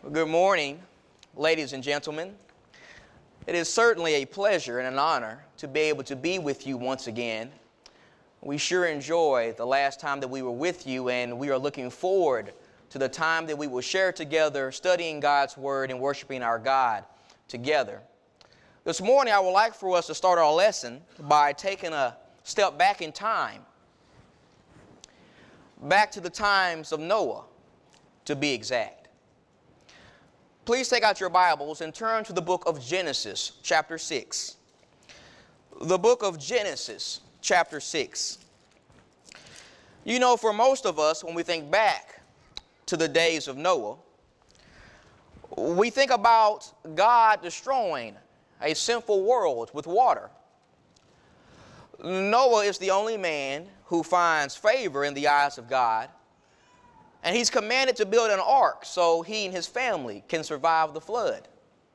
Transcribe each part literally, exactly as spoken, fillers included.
Good morning, ladies and gentlemen. It is certainly a pleasure and an honor to be able to be with you once again. We sure enjoyed the last time that we were with you, and we are looking forward to the time that we will share together, studying God's Word and worshiping our God together. This morning, I would like for us to start our lesson by taking a step back in time, back to the times of Noah, to be exact. Please take out your Bibles and turn to the book of Genesis, chapter six. The book of Genesis, chapter six. You know, for most of us, when we think back to the days of Noah, we think about God destroying a sinful world with water. Noah is the only man who finds favor in the eyes of God, and he's commanded to build an ark so he and his family can survive the flood.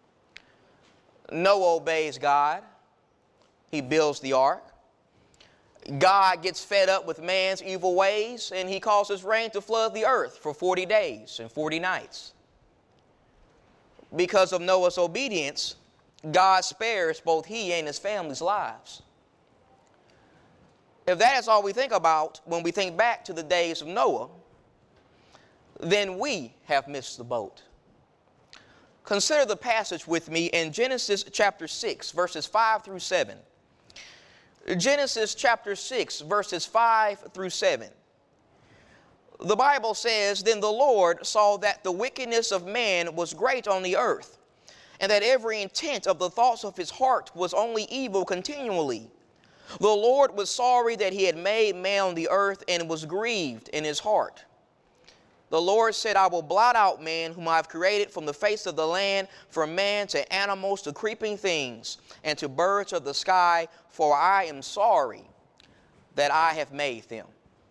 Noah obeys God. He builds the ark. God gets fed up with man's evil ways, and he causes rain to flood the earth for forty days and forty nights. Because of Noah's obedience, God spares both he and his family's lives. If that is all we think about when we think back to the days of Noah, then we have missed the boat. Consider the passage with me in Genesis chapter six, verses five through seven. Genesis chapter six, verses five through seven. The Bible says, "Then the Lord saw that the wickedness of man was great on the earth, and that every intent of the thoughts of his heart was only evil continually. The Lord was sorry that he had made man on the earth, and was grieved in his heart. The Lord said, I will blot out man whom I have created from the face of the land, from man to animals to creeping things, and to birds of the sky, for I am sorry that I have made them."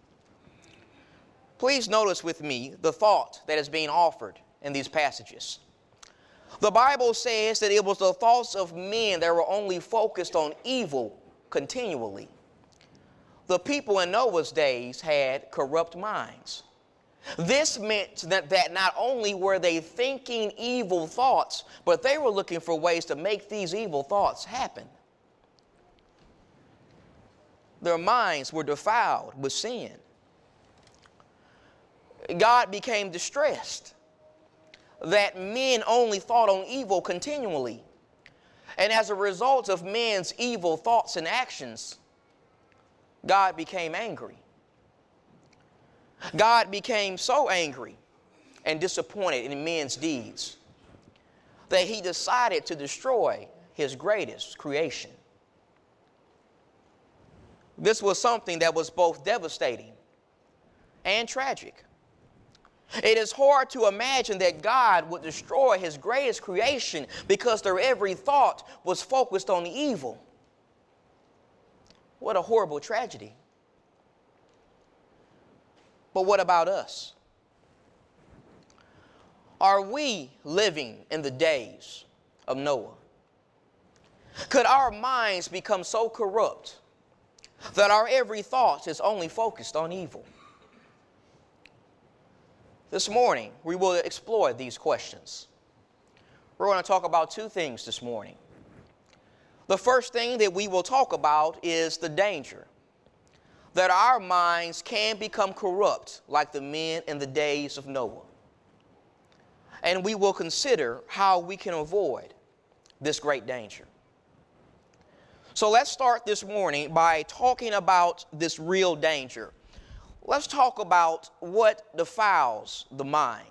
Please notice with me the thought that is being offered in these passages. The Bible says that it was the thoughts of men that were only focused on evil continually. The people in Noah's days had corrupt minds. This meant that, that not only were they thinking evil thoughts, but they were looking for ways to make these evil thoughts happen. Their minds were defiled with sin. God became distressed that men only thought on evil continually. And as a result of men's evil thoughts and actions, God became angry. God became so angry and disappointed in men's deeds that he decided to destroy his greatest creation. This was something that was both devastating and tragic. It is hard to imagine that God would destroy his greatest creation because their every thought was focused on evil. What a horrible tragedy. But what about us? Are we living in the days of Noah? Could our minds become so corrupt that our every thought is only focused on evil? This morning, we will explore these questions. We're going to talk about two things this morning. The first thing that we will talk about is the danger that our minds can become corrupt like the men in the days of Noah. And we will consider how we can avoid this great danger. So let's start this morning by talking about this real danger. Let's talk about what defiles the mind.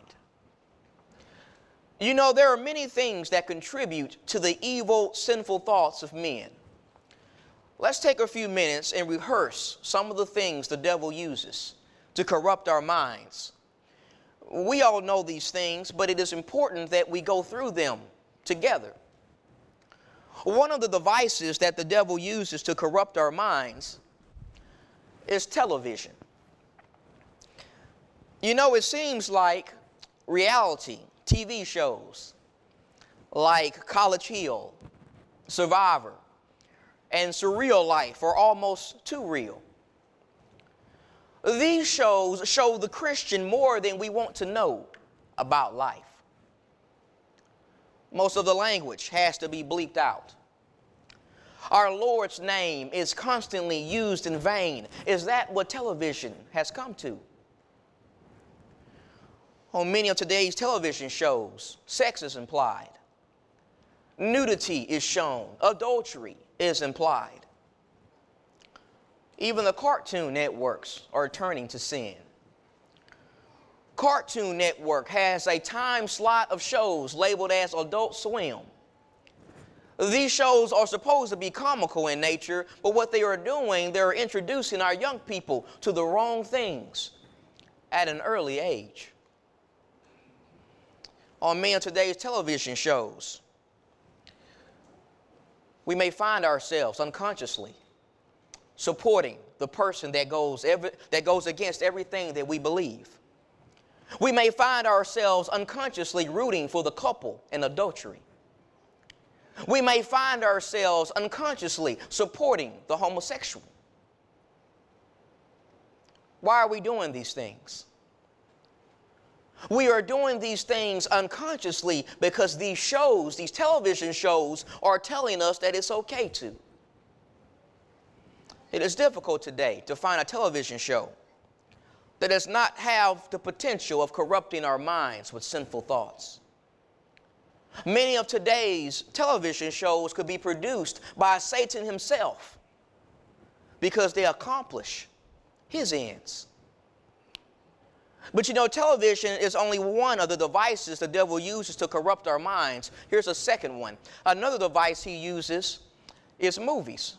You know, there are many things that contribute to the evil, sinful thoughts of men. Let's take a few minutes and rehearse some of the things the devil uses to corrupt our minds. We all know these things, but it is important that we go through them together. One of the devices that the devil uses to corrupt our minds is television. You know, it seems like reality T V shows like College Hill, Survivor, and Surreal Life are almost too real. These shows show the Christian more than we want to know about life. Most of the language has to be bleeped out. Our Lord's name is constantly used in vain. Is that what television has come to? On many of today's television shows, sex is implied. Nudity is shown. Adultery is implied. Even the cartoon networks are turning to sin. Cartoon Network has a time slot of shows labeled as Adult Swim. These shows are supposed to be comical in nature, but what they are doing, they're introducing our young people to the wrong things at an early age. On many of today's television shows, we may find ourselves unconsciously supporting the person that goes, every, that goes against everything that we believe. We may find ourselves unconsciously rooting for the couple in adultery. We may find ourselves unconsciously supporting the homosexual. Why are we doing these things? We are doing these things unconsciously because these shows, these television shows, are telling us that it's okay to. It is difficult today to find a television show that does not have the potential of corrupting our minds with sinful thoughts. Many of today's television shows could be produced by Satan himself because they accomplish his ends. But you know, television is only one of the devices the devil uses to corrupt our minds. Here's a second one. Another device he uses is movies.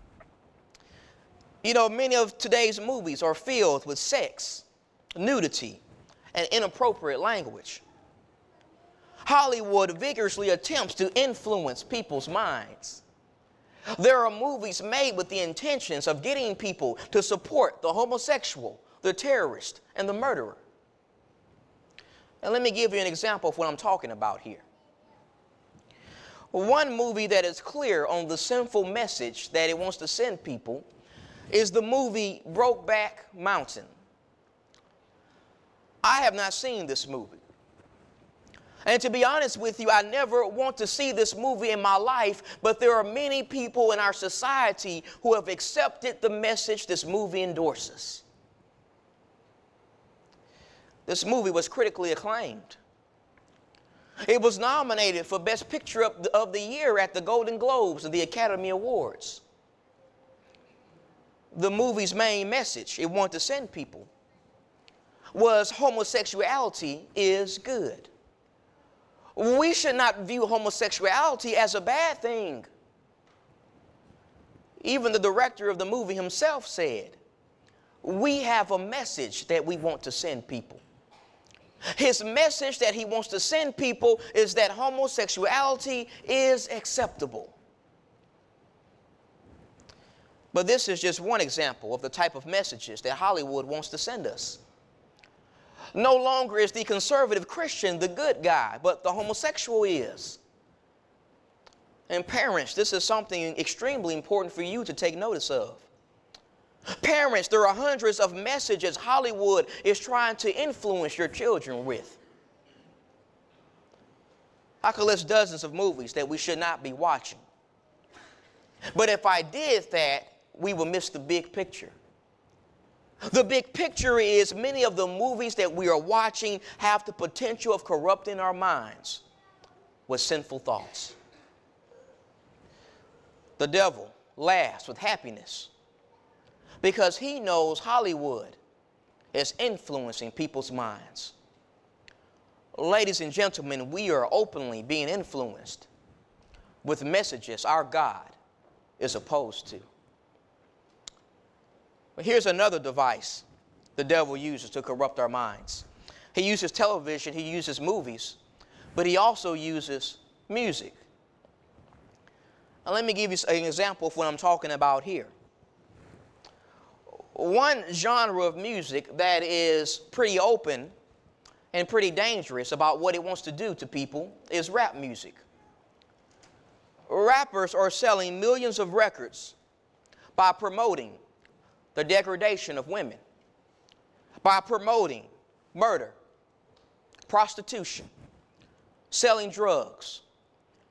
You know, many of today's movies are filled with sex, nudity, and inappropriate language. Hollywood vigorously attempts to influence people's minds. There are movies made with the intentions of getting people to support the homosexual, the terrorist, and the murderer. And let me give you an example of what I'm talking about here. One movie that is clear on the sinful message that it wants to send people is the movie Brokeback Mountain. I have not seen this movie. And to be honest with you, I never want to see this movie in my life, but there are many people in our society who have accepted the message this movie endorses. This movie was critically acclaimed. It was nominated for Best Picture of the, of the Year at the Golden Globes and the Academy Awards. The movie's main message it wanted to send people was homosexuality is good. We should not view homosexuality as a bad thing. Even the director of the movie himself said, we have a message that we want to send people. His message that he wants to send people is that homosexuality is acceptable. But this is just one example of the type of messages that Hollywood wants to send us. No longer is the conservative Christian the good guy, but the homosexual is. And parents, this is something extremely important for you to take notice of. Parents, there are hundreds of messages Hollywood is trying to influence your children with. I could list dozens of movies that we should not be watching. But if I did that, we would miss the big picture. The big picture is many of the movies that we are watching have the potential of corrupting our minds with sinful thoughts. The devil laughs with happiness because he knows Hollywood is influencing people's minds. Ladies and gentlemen, we are openly being influenced with messages our God is opposed to. But here's another device the devil uses to corrupt our minds. He uses television, he uses movies, but he also uses music. Now let me give you an example of what I'm talking about here. One genre of music that is pretty open and pretty dangerous about what it wants to do to people is rap music. Rappers are selling millions of records by promoting the degradation of women, by promoting murder, prostitution, selling drugs,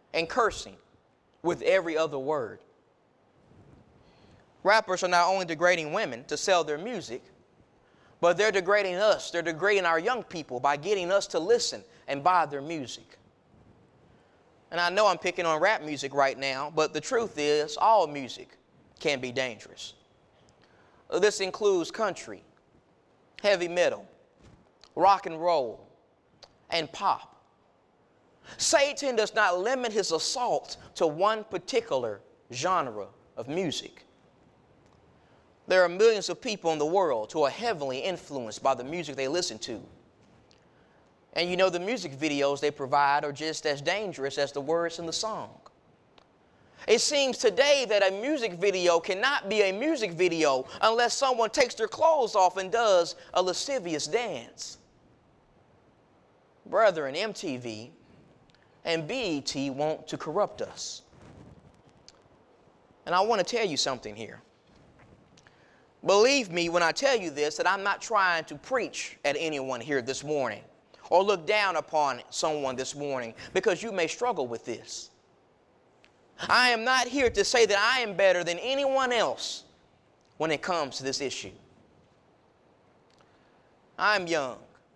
and cursing with every other word. Rappers are not only degrading women to sell their music, but they're degrading us. They're degrading our young people by getting us to listen and buy their music. And I know I'm picking on rap music right now, but the truth is all music can be dangerous. This includes country, heavy metal, rock and roll, and pop. Satan does not limit his assault to one particular genre of music. There are millions of people in the world who are heavily influenced by the music they listen to. And you know, the music videos they provide are just as dangerous as the words in the song. It seems today that a music video cannot be a music video unless someone takes their clothes off and does a lascivious dance. Brethren, M T V and B E T want to corrupt us. And I want to tell you something here. Believe me when I tell you this, that I'm not trying to preach at anyone here this morning or look down upon someone this morning, because you may struggle with this. I am not here to say that I am better than anyone else when it comes to this issue. I'm young.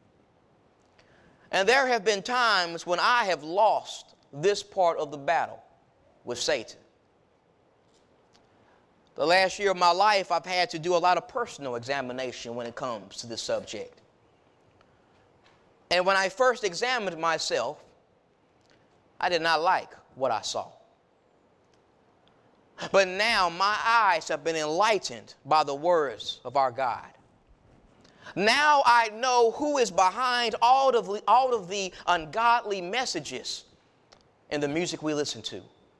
And there have been times when I have lost this part of the battle with Satan. The last year of my life, I've had to do a lot of personal examination when it comes to this subject. And when I first examined myself, I did not like what I saw. But now my eyes have been enlightened by the words of our God. Now I know who is behind all of the, all of the ungodly messages in the music we listen to.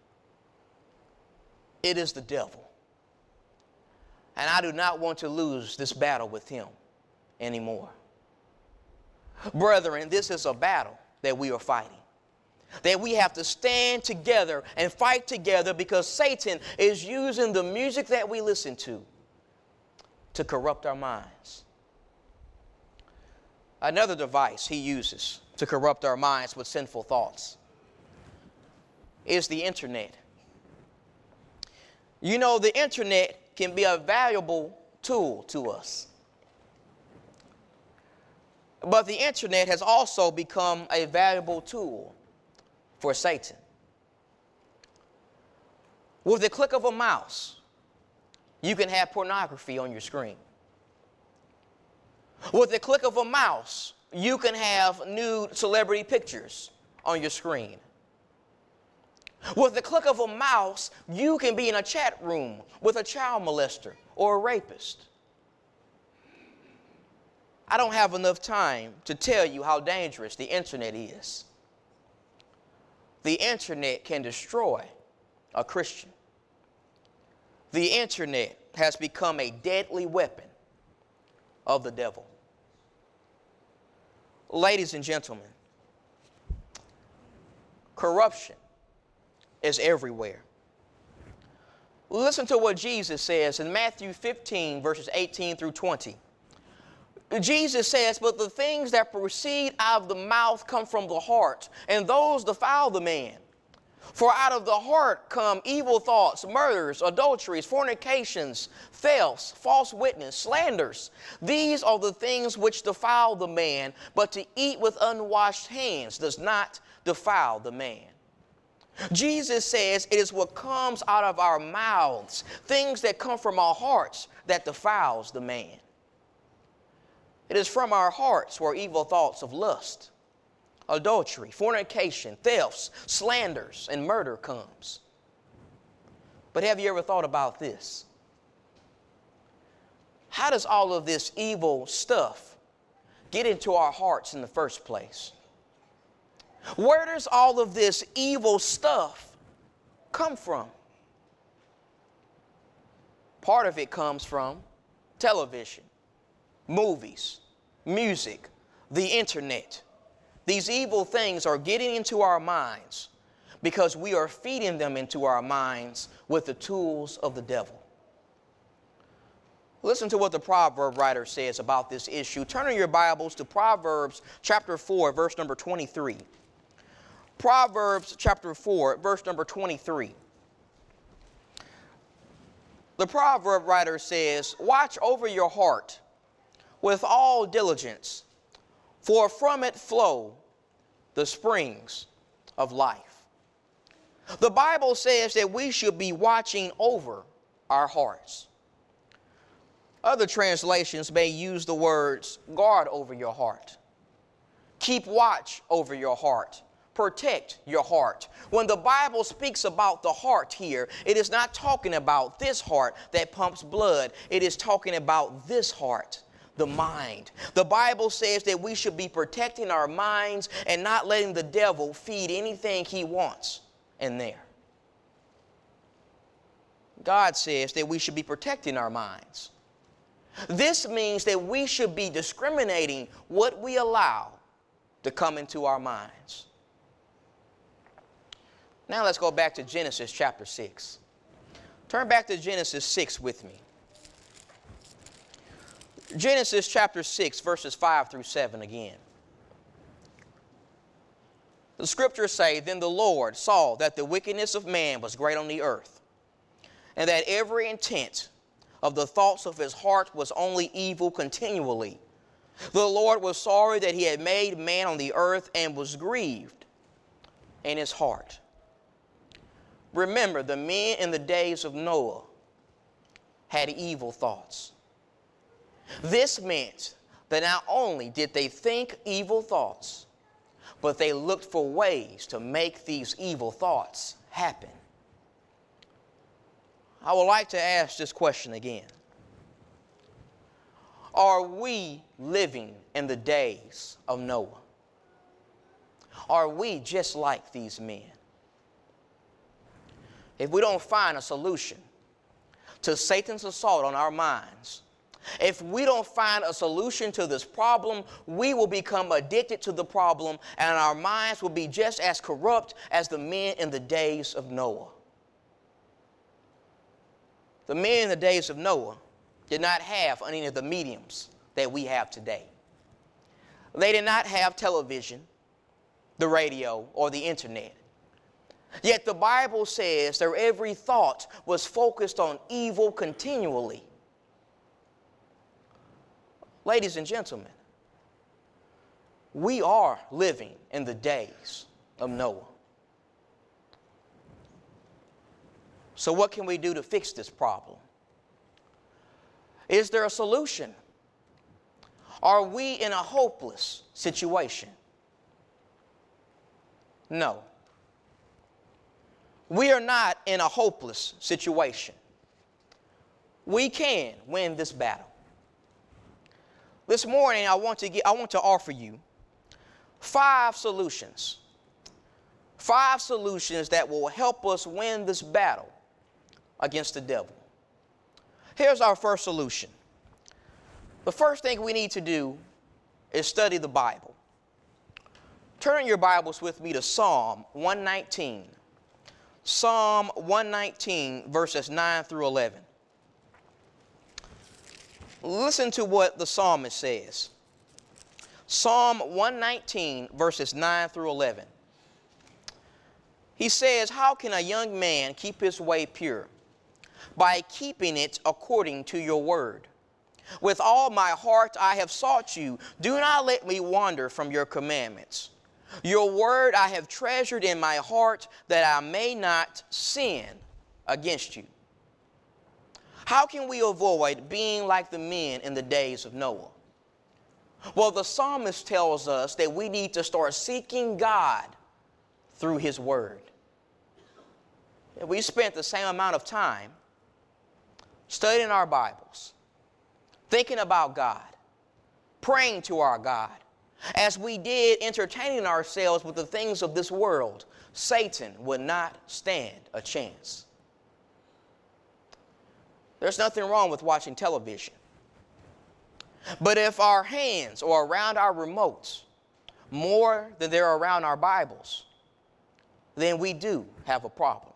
It is the devil. And I do not want to lose this battle with him anymore. Brethren, this is a battle that we are fighting, that we have to stand together and fight together, because Satan is using the music that we listen to to corrupt our minds. Another device he uses to corrupt our minds with sinful thoughts is the internet. You know, the internet can be a valuable tool to us. But the internet has also become a valuable tool for Satan. With the click of a mouse, you can have pornography on your screen. With the click of a mouse, you can have nude celebrity pictures on your screen. With the click of a mouse, you can be in a chat room with a child molester or a rapist. I don't have enough time to tell you how dangerous the internet is. The internet can destroy a Christian. The internet has become a deadly weapon of the devil. Ladies and gentlemen, corruption is everywhere. Listen to what Jesus says in Matthew fifteen, verses eighteen through twenty. Jesus says, "But the things that proceed out of the mouth come from the heart, and those defile the man. For out of the heart come evil thoughts, murders, adulteries, fornications, thefts, false witness, slanders. These are the things which defile the man, but to eat with unwashed hands does not defile the man." Jesus says it is what comes out of our mouths, things that come from our hearts, that defiles the man. It is from our hearts where evil thoughts of lust, adultery, fornication, thefts, slanders, and murder comes. But have you ever thought about this? How does all of this evil stuff get into our hearts in the first place? Where does all of this evil stuff come from? Part of it comes from television, movies, music, the internet. These evil things are getting into our minds because we are feeding them into our minds with the tools of the devil. Listen to what the proverb writer says about this issue. Turn in your Bibles to Proverbs chapter four, verse number twenty-three. Proverbs chapter four, verse number twenty-three. The proverb writer says, "Watch over your heart with all diligence, for from it flow the springs of life." The Bible says that we should be watching over our hearts. Other translations may use the words, guard over your heart, keep watch over your heart, protect your heart. When the Bible speaks about the heart here, it is not talking about this heart that pumps blood. It is talking about this heart, the mind. The Bible says that we should be protecting our minds and not letting the devil feed anything he wants in there. God says that we should be protecting our minds. This means that we should be discriminating what we allow to come into our minds. Now let's go back to Genesis chapter six. Turn back to Genesis six with me. Genesis chapter six, verses five through seven again. The scriptures say, "Then the Lord saw that the wickedness of man was great on the earth, and that every intent of the thoughts of his heart was only evil continually. The Lord was sorry that he had made man on the earth and was grieved in his heart." Remember, the men in the days of Noah had evil thoughts. This meant that not only did they think evil thoughts, but they looked for ways to make these evil thoughts happen. I would like to ask this question again. Are we living in the days of Noah? Are we just like these men? If we don't find a solution to Satan's assault on our minds, if we don't find a solution to this problem, we will become addicted to the problem, and our minds will be just as corrupt as the men in the days of Noah. The men in the days of Noah did not have any of the mediums that we have today. They did not have television, the radio, or the internet. Yet the Bible says their every thought was focused on evil continually. Ladies and gentlemen, we are living in the days of Noah. So what can we do to fix this problem? Is there a solution? Are we in a hopeless situation? No. We are not in a hopeless situation. We can win this battle. This morning, I want to get, I want to offer you five solutions. Five solutions that will help us win this battle against the devil. Here's our first solution. The first thing we need to do is study the Bible. Turn your Bibles with me to Psalm one nineteen. Psalm one nineteen, verses nine through eleven. Listen to what the psalmist says. Psalm one nineteen, verses nine through eleven. He says, "How can a young man keep his way pure? By keeping it according to your word. With all my heart I have sought you. Do not let me wander from your commandments. Your word I have treasured in my heart, that I may not sin against you." How can we avoid being like the men in the days of Noah? Well, the psalmist tells us that we need to start seeking God through his word. If we spent the same amount of time studying our Bibles, thinking about God, praying to our God, as we did entertaining ourselves with the things of this world, Satan would not stand a chance. There's nothing wrong with watching television. But if our hands are around our remotes more than they're around our Bibles, then we do have a problem.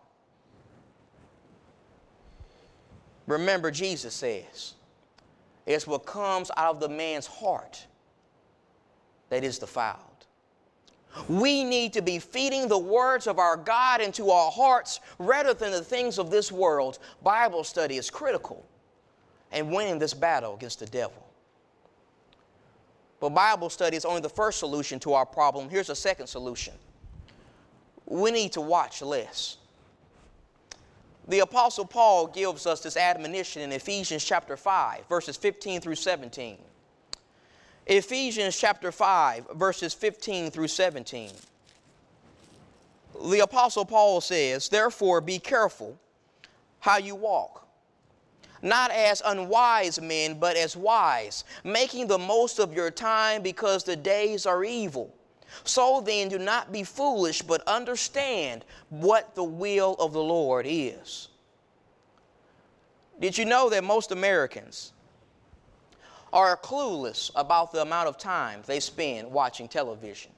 Remember, Jesus says, it's what comes out of the man's heart that is defiled. We need to be feeding the words of our God into our hearts rather than the things of this world. Bible study is critical in winning this battle against the devil. But Bible study is only the first solution to our problem. Here's a second solution. We need to watch less. The Apostle Paul gives us this admonition in Ephesians chapter five, verses fifteen through seventeen. Ephesians chapter five, verses fifteen through seventeen. The Apostle Paul says, "Therefore be careful how you walk, not as unwise men, but as wise, making the most of your time because the days are evil. So then do not be foolish, but understand what the will of the Lord is." Did you know that most Americans are clueless about the amount of time they spend watching television?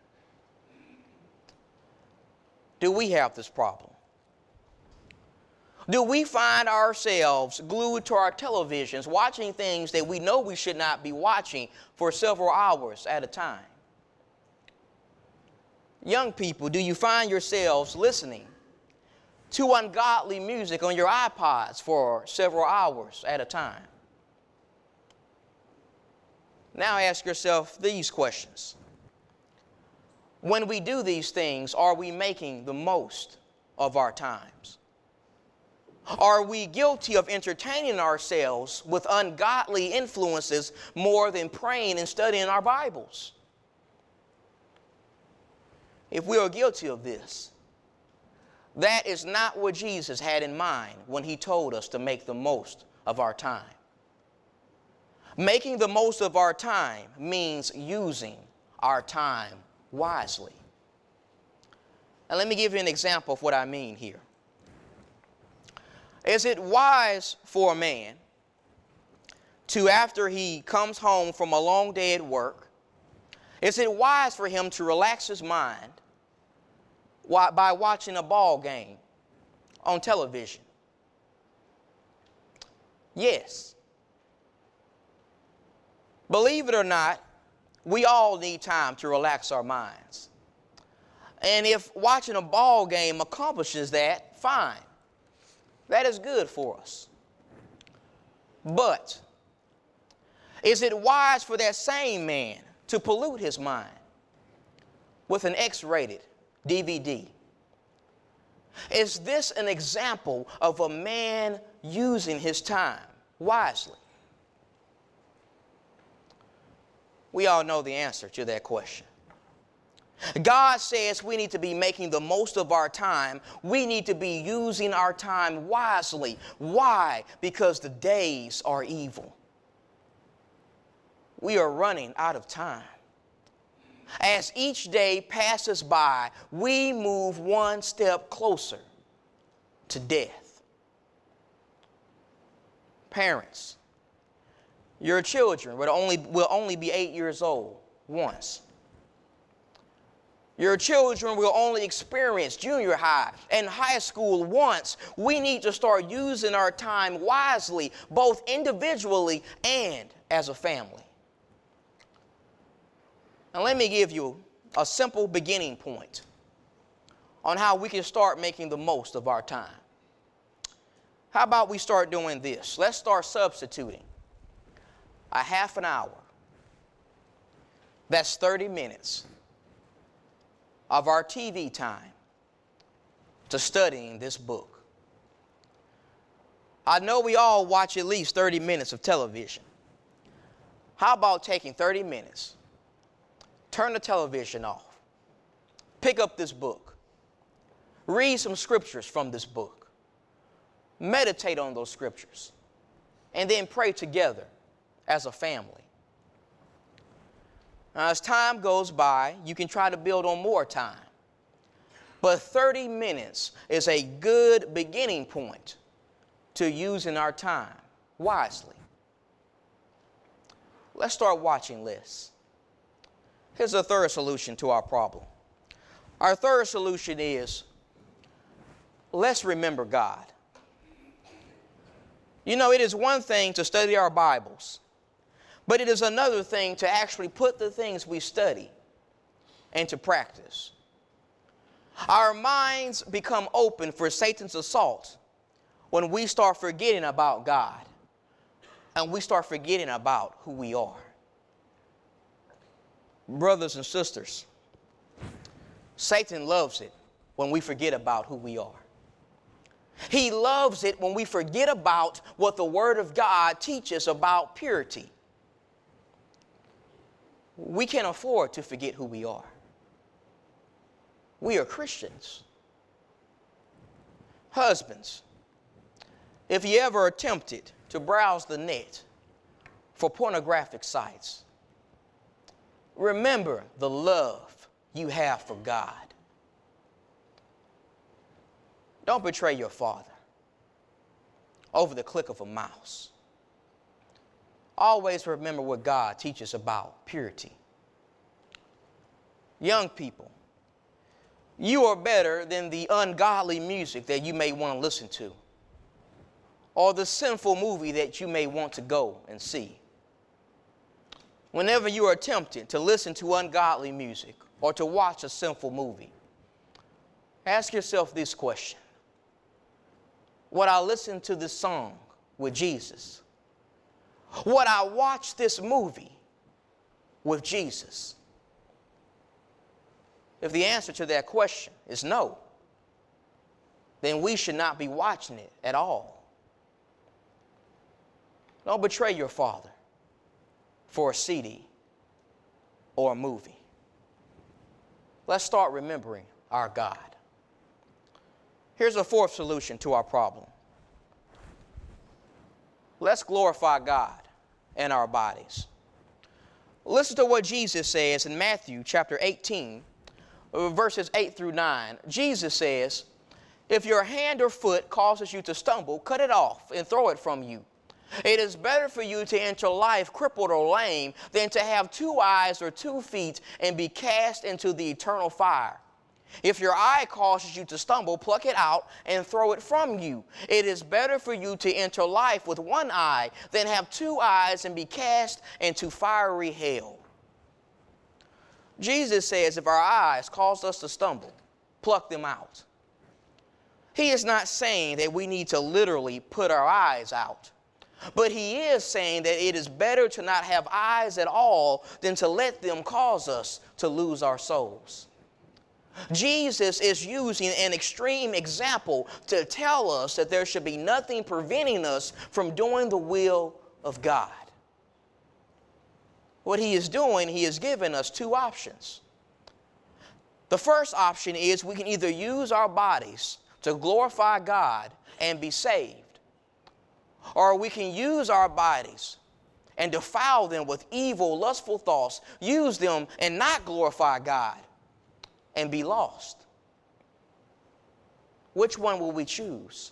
Do we have this problem? Do we find ourselves glued to our televisions, watching things that we know we should not be watching for several hours at a time? Young people, do you find yourselves listening to ungodly music on your iPods for several hours at a time? Now ask yourself these questions. When we do these things, are we making the most of our times? Are we guilty of entertaining ourselves with ungodly influences more than praying and studying our Bibles? If we are guilty of this, that is not what Jesus had in mind when he told us to make the most of our time. Making the most of our time means using our time wisely. And let me give you an example of what I mean here. Is it wise for a man to, after he comes home from a long day at work, is it wise for him to relax his mind by watching a ball game on television? Yes. Believe it or not, we all need time to relax our minds. And if watching a ball game accomplishes that, fine. That is good for us. But is it wise for that same man to pollute his mind with an X-rated D V D? Is this an example of a man using his time wisely? We all know the answer to that question. God says we need to be making the most of our time. We need to be using our time wisely. Why? Because the days are evil. We are running out of time. As each day passes by, we move one step closer to death. Parents, your children will only, will only be eight years old once. Your children will only experience junior high and high school once. We need to start using our time wisely, both individually and as a family. And let me give you a simple beginning point on how we can start making the most of our time. How about we start doing this? Let's start substituting a half an hour. That's thirty minutes of our T V time to studying this book. I know we all watch at least thirty minutes of television. How about taking thirty minutes, turn the television off, pick up this book, read some scriptures from this book, meditate on those scriptures, and then pray together as a family. Now, as time goes by, you can try to build on more time. But thirty minutes is a good beginning point to using our time wisely. Let's start watching lists. Here's a third solution to our problem. Our third solution is, let's remember God. You know, it is one thing to study our Bibles, but it is another thing to actually put the things we study and to practice. Our minds become open for Satan's assault when we start forgetting about God and we start forgetting about who we are. Brothers and sisters, Satan loves it when we forget about who we are. He loves it when we forget about what the Word of God teaches about purity. We can't afford to forget who we are. We are Christians. Husbands, if you ever attempted to browse the net for pornographic sites, remember the love you have for God. Don't betray your father over the click of a mouse. Always remember what God teaches about purity. Young people, you are better than the ungodly music that you may want to listen to, or the sinful movie that you may want to go and see. Whenever you are tempted to listen to ungodly music or to watch a sinful movie, ask yourself this question: would I listen to this song with Jesus? Would I watch this movie with Jesus? If the answer to that question is no, then we should not be watching it at all. Don't betray your father for a C D or a movie. Let's start remembering our God. Here's a fourth solution to our problem. Let's glorify God in our bodies. Listen to what Jesus says in Matthew chapter eighteen, verses eight through nine. Jesus says, "If your hand or foot causes you to stumble, cut it off and throw it from you. It is better for you to enter life crippled or lame than to have two eyes or two feet and be cast into the eternal fire. If your eye causes you to stumble, pluck it out and throw it from you. It is better for you to enter life with one eye than have two eyes and be cast into fiery hell." Jesus says if our eyes cause us to stumble, pluck them out. He is not saying that we need to literally put our eyes out, but he is saying that it is better to not have eyes at all than to let them cause us to lose our souls. Jesus is using an extreme example to tell us that there should be nothing preventing us from doing the will of God. What he is doing, he is giving us two options. The first option is we can either use our bodies to glorify God and be saved, or we can use our bodies and defile them with evil, lustful thoughts, use them and not glorify God and be lost. Which one will we choose?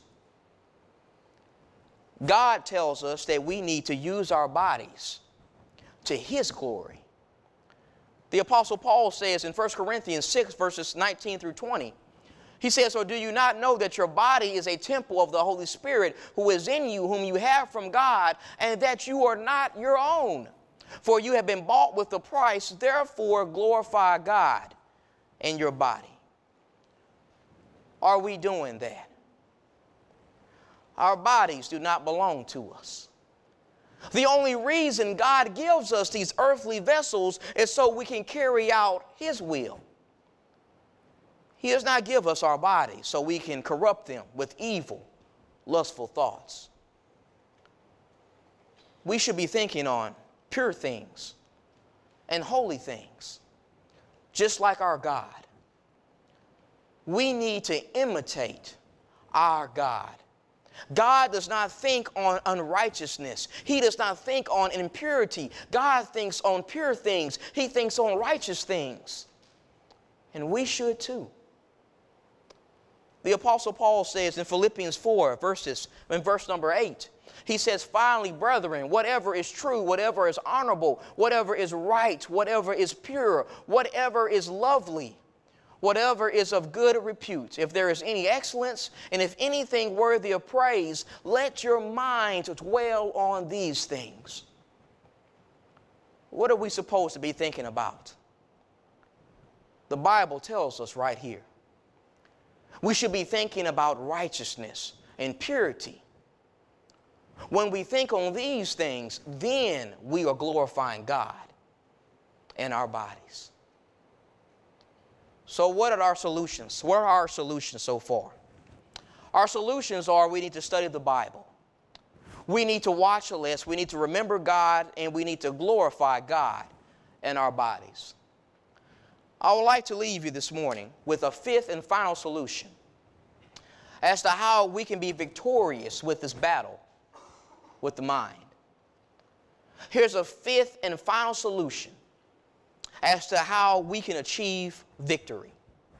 God tells us that we need to use our bodies to his glory. The Apostle Paul says in First Corinthians six, verses nineteen through twenty, he says, "Or do you not know that your body is a temple of the Holy Spirit who is in you, whom you have from God, and that you are not your own? For you have been bought with a price, therefore glorify God in your body." Are we doing that? Our bodies do not belong to us. The only reason God gives us these earthly vessels is so we can carry out his will. He does not give us our bodies so we can corrupt them with evil, lustful thoughts. We should be thinking on pure things and holy things, just like our God. We need to imitate our God. God does not think on unrighteousness. He does not think on impurity. God thinks on pure things. He thinks on righteous things. And we should too. The Apostle Paul says in Philippians four, verses, in verse number eight, he says, "Finally, brethren, whatever is true, whatever is honorable, whatever is right, whatever is pure, whatever is lovely, whatever is of good repute, if there is any excellence, and if anything worthy of praise, let your mind dwell on these things." What are we supposed to be thinking about? The Bible tells us right here. We should be thinking about righteousness and purity. When we think on these things, then we are glorifying God in our bodies. So what are our solutions? What are our solutions so far? Our solutions are we need to study the Bible. We need to watch less. We need to remember God, and we need to glorify God in our bodies. I would like to leave you this morning with a fifth and final solution as to how we can be victorious with this battle with the mind. Here's a fifth and final solution as to how we can achieve victory.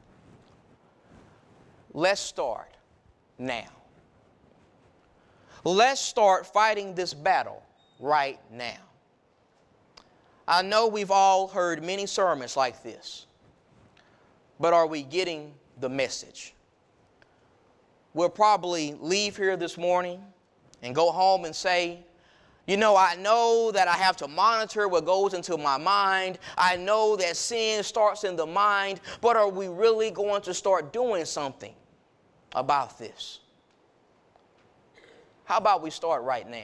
Let's start now. Let's start fighting this battle right now. I know we've all heard many sermons like this, but are we getting the message? We'll probably leave here this morning and go home and say, you know, I know that I have to monitor what goes into my mind. I know that sin starts in the mind, but are we really going to start doing something about this? How about we start right now?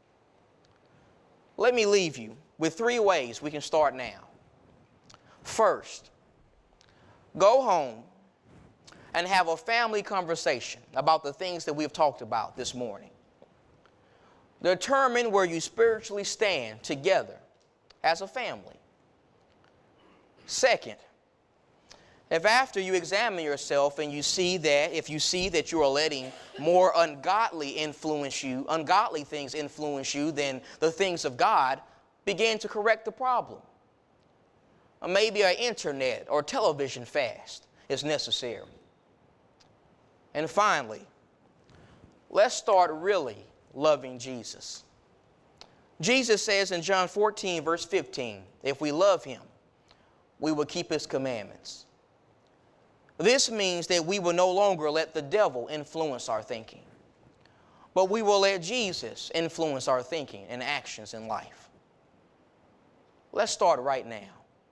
Let me leave you with three ways we can start now. First, go home and have a family conversation about the things that we've talked about this morning. Determine where you spiritually stand together as a family. Second, if after you examine yourself and you see that, if you see that you are letting more ungodly influence you, ungodly things influence you than the things of God, begin to correct the problem. Or maybe an internet or television fast is necessary. And finally, let's start really loving Jesus. Jesus says in John fourteen, verse fifteen, if we love him, we will keep his commandments. This means that we will no longer let the devil influence our thinking, but we will let Jesus influence our thinking and actions in life. Let's start right now.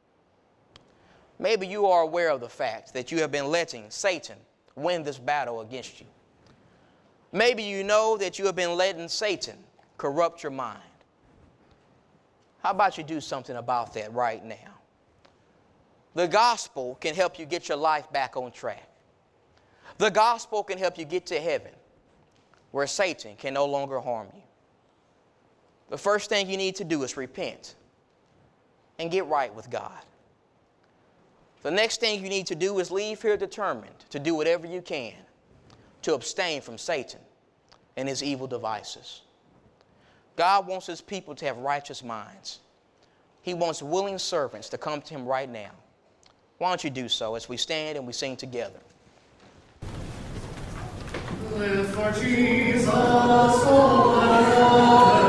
Maybe you are aware of the fact that you have been letting Satan win this battle against you. Maybe you know that you have been letting Satan corrupt your mind. How about you do something about that right now? The gospel can help you get your life back on track. The gospel can help you get to heaven where Satan can no longer harm you. The first thing you need to do is repent and get right with God. The next thing you need to do is leave here determined to do whatever you can to abstain from Satan and his evil devices. God wants his people to have righteous minds. He wants willing servants to come to him right now. Why don't you do so as we stand and we sing together? Live for Jesus, oh Lord.